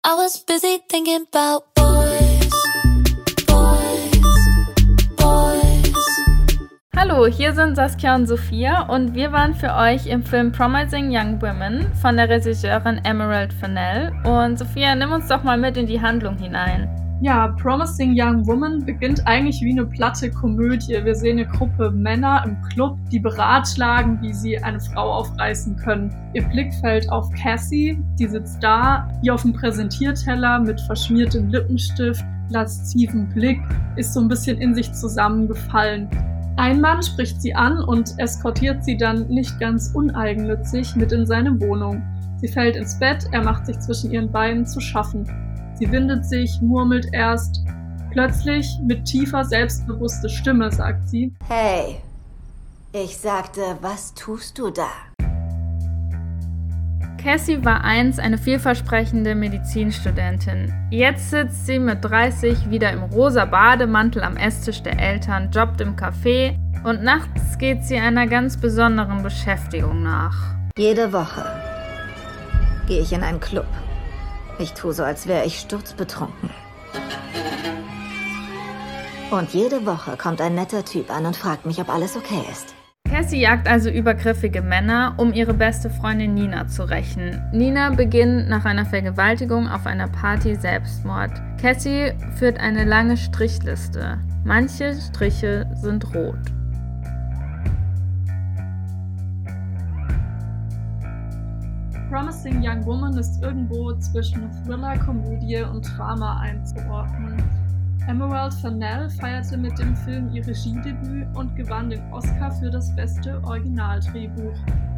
I was busy thinking about boys, boys, boys. Hallo, hier sind Saskia und Sophia und wir waren für euch im Film Promising Young Women von der Regisseurin Emerald Fennell. Und Sophia, nimm uns doch mal mit in die Handlung hinein. Ja, Promising Young Woman beginnt eigentlich wie eine platte Komödie. Wir sehen eine Gruppe Männer im Club, die beratschlagen, wie sie eine Frau aufreißen können. Ihr Blick fällt auf Cassie, die sitzt da, wie auf dem Präsentierteller mit verschmiertem Lippenstift, laszivem Blick, ist so ein bisschen in sich zusammengefallen. Ein Mann spricht sie an und eskortiert sie dann nicht ganz uneigennützig mit in seine Wohnung. Sie fällt ins Bett, er macht sich zwischen ihren Beinen zu schaffen. Sie windet sich, murmelt erst. Plötzlich, mit tiefer, selbstbewusster Stimme, sagt sie: Hey, ich sagte, was tust du da? Cassie war einst eine vielversprechende Medizinstudentin. Jetzt sitzt sie mit 30 wieder im rosa Bademantel am Esstisch der Eltern, jobbt im Café und nachts geht sie einer ganz besonderen Beschäftigung nach. Jede Woche gehe ich in einen Club. Ich tue so, als wäre ich sturzbetrunken. Und jede Woche kommt ein netter Typ an und fragt mich, ob alles okay ist. Cassie jagt also übergriffige Männer, um ihre beste Freundin Nina zu rächen. Nina beginnt nach einer Vergewaltigung auf einer Party Selbstmord. Cassie führt eine lange Strichliste. Manche Striche sind rot. Promising Young Woman ist irgendwo zwischen Thriller, Komödie und Drama einzuordnen. Emerald Fennell feierte mit dem Film ihr Regiedebüt und gewann den Oscar für das beste Originaldrehbuch.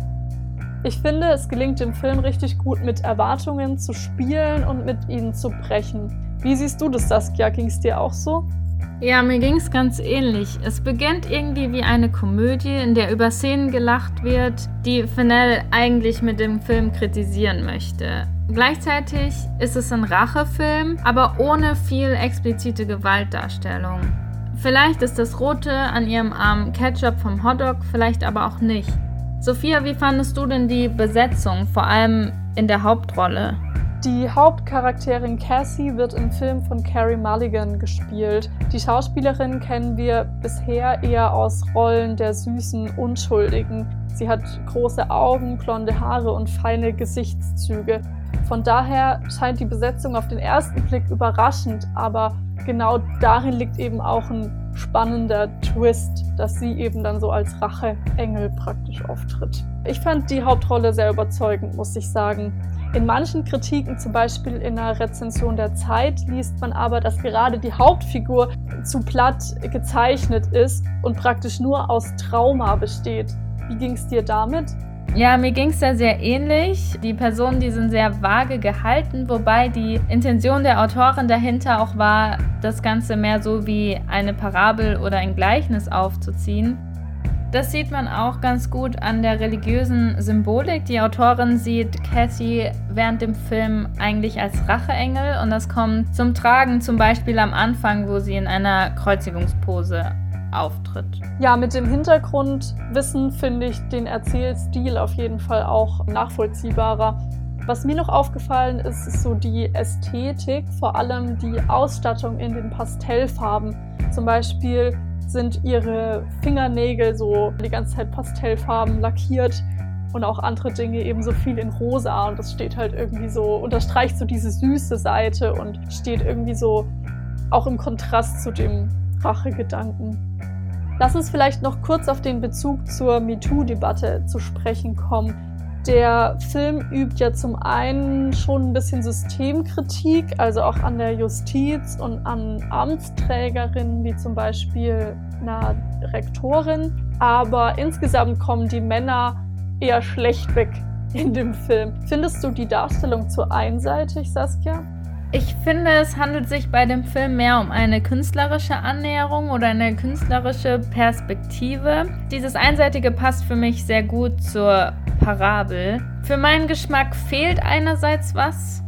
Ich finde, es gelingt dem Film richtig gut, mit Erwartungen zu spielen und mit ihnen zu brechen. Wie siehst du das, Saskia? Ging es dir auch so? Ja, mir ging's ganz ähnlich. Es beginnt irgendwie wie eine Komödie, in der über Szenen gelacht wird, die Fennell eigentlich mit dem Film kritisieren möchte. Gleichzeitig ist es ein Rachefilm, aber ohne viel explizite Gewaltdarstellung. Vielleicht ist das Rote an ihrem Arm Ketchup vom Hotdog, vielleicht aber auch nicht. Sophia, wie fandest du denn die Besetzung, vor allem in der Hauptrolle? Die Hauptcharakterin Cassie wird im Film von Carey Mulligan gespielt. Die Schauspielerin kennen wir bisher eher aus Rollen der süßen Unschuldigen. Sie hat große Augen, blonde Haare und feine Gesichtszüge. Von daher scheint die Besetzung auf den ersten Blick überraschend, aber genau darin liegt eben auch ein spannender Twist, dass sie eben dann so als Racheengel praktisch auftritt. Ich fand die Hauptrolle sehr überzeugend, muss ich sagen. In manchen Kritiken, zum Beispiel in einer Rezension der Zeit, liest man aber, dass gerade die Hauptfigur zu platt gezeichnet ist und praktisch nur aus Trauma besteht. Wie ging es dir damit? Ja, mir ging es da sehr ähnlich. Die Personen, die sind sehr vage gehalten, wobei die Intention der Autorin dahinter auch war, das Ganze mehr so wie eine Parabel oder ein Gleichnis aufzuziehen. Das sieht man auch ganz gut an der religiösen Symbolik. Die Autorin sieht Cassie während dem Film eigentlich als Racheengel und das kommt zum Tragen, zum Beispiel am Anfang, wo sie in einer Kreuzigungspose auftritt. Ja, mit dem Hintergrundwissen finde ich den Erzählstil auf jeden Fall auch nachvollziehbarer. Was mir noch aufgefallen ist, ist so die Ästhetik, vor allem die Ausstattung in den Pastellfarben. Zum Beispiel sind ihre Fingernägel so die ganze Zeit pastellfarben lackiert und auch andere Dinge eben so viel in rosa und das steht halt irgendwie so, unterstreicht so diese süße Seite und steht irgendwie so auch im Kontrast zu dem Rachegedanken. Lass uns vielleicht noch kurz auf den Bezug zur MeToo-Debatte zu sprechen kommen. Der Film übt ja zum einen schon ein bisschen Systemkritik, also auch an der Justiz und an Amtsträgerinnen, wie zum Beispiel einer Rektorin. Aber insgesamt kommen die Männer eher schlecht weg in dem Film. Findest du die Darstellung zu einseitig, Saskia? Ich finde, es handelt sich bei dem Film mehr um eine künstlerische Annäherung oder eine künstlerische Perspektive. Dieses Einseitige passt für mich sehr gut zur Parabel. Für meinen Geschmack fehlt einerseits was,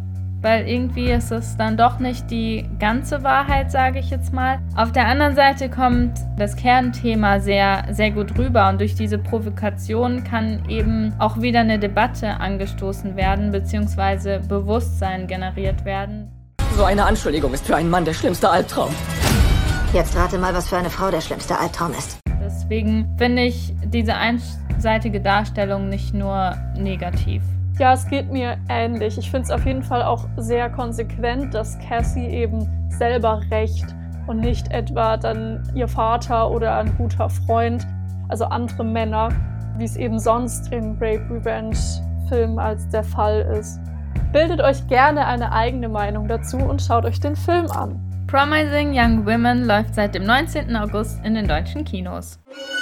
weil irgendwie ist es dann doch nicht die ganze Wahrheit, sage ich jetzt mal. Auf der anderen Seite kommt das Kernthema sehr, sehr gut rüber und durch diese Provokation kann eben auch wieder eine Debatte angestoßen werden, beziehungsweise Bewusstsein generiert werden. So eine Anschuldigung ist für einen Mann der schlimmste Albtraum. Jetzt rate mal, was für eine Frau der schlimmste Albtraum ist. Deswegen finde ich diese einseitige Darstellung nicht nur negativ. Ja, es geht mir ähnlich. Ich finde es auf jeden Fall auch sehr konsequent, dass Cassie eben selber rächt und nicht etwa dann ihr Vater oder ein guter Freund, also andere Männer, wie es eben sonst in Rape Revenge Filmen als der Fall ist. Bildet euch gerne eine eigene Meinung dazu und schaut euch den Film an. Promising Young Women läuft seit dem 19. August in den deutschen Kinos.